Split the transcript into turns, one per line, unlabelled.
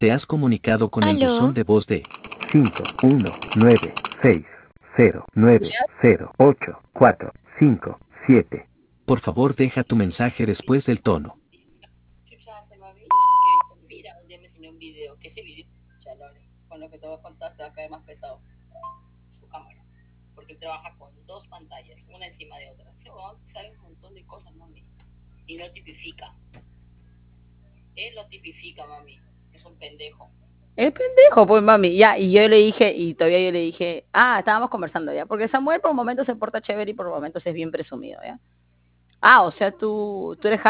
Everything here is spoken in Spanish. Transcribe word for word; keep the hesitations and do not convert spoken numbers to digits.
Te has comunicado con el buzón
¿Aló?
de voz de cinco uno nueve seis cero nueve
¿Ya?
cero ocho cuatro cinco siete. Por favor, deja tu mensaje después del tono.
Chucha hace mami, que mira, un día me enseñó un video, que ese video, chalores, con lo que te voy a contar se va a caer más pesado, su cámara, porque él trabaja con dos pantallas, una encima de otra. Ese huevón sabe un montón de cosas, mami, y lo tipifica. Él lo tipifica, mami, es un pendejo.
El pendejo, pues mami, ya, y yo le dije, y todavía yo le dije, ah, estábamos conversando ya, porque Samuel por momentos se porta chévere y por momentos es bien presumido, ¿ya? Ah, o sea, tú, tú eres